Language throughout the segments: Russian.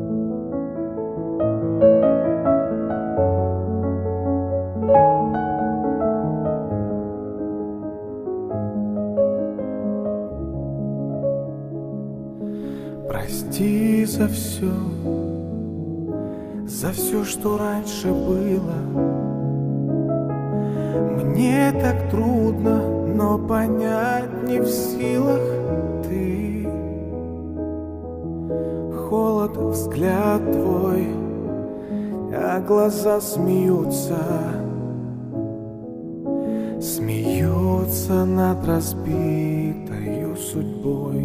Прости за все, что раньше было. Мне так трудно, но понять не в силах ты. Холод, взгляд твой, а глаза смеются. Смеются над разбитою судьбой.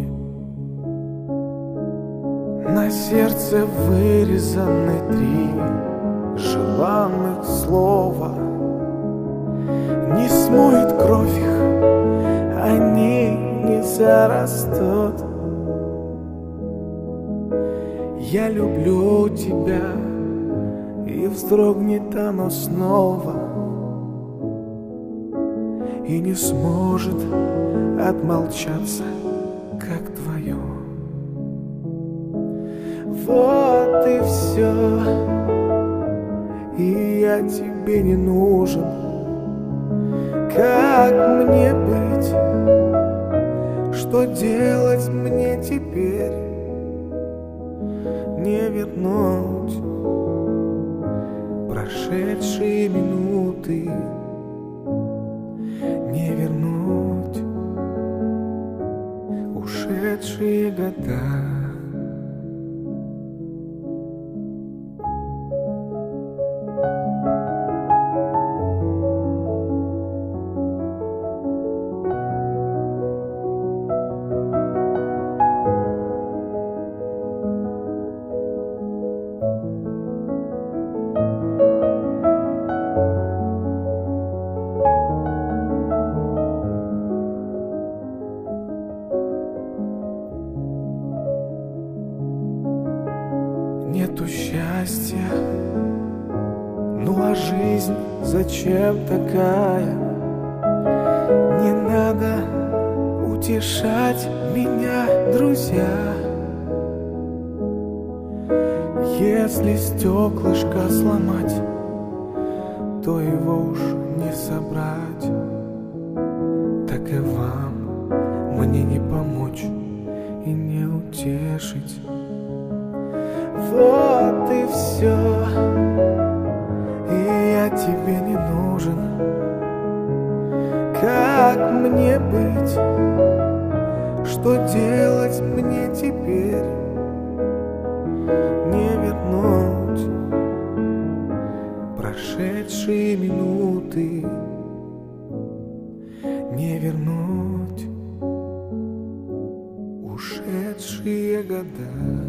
На сердце вырезаны 3 желанных слова. Не смоет кровь их, они не зарастут. Я люблю тебя, и вздрогнет оно снова, и не сможет отмолчаться, как твое. Вот и все, и я тебе не нужен. Как мне быть? Что делать мне теперь? Не вернуть прошедшие минуты, не вернуть ушедшие года. Нету счастья, ну а жизнь зачем такая? Не надо утешать меня, друзья. Если стеклышко сломать, то его уж не собрать. Так и вам мне не помочь и не утешить. Вот и все, и я тебе не нужен. Как мне быть? Что делать мне теперь? Не вернуть прошедшие минуты, не вернуть ушедшие года.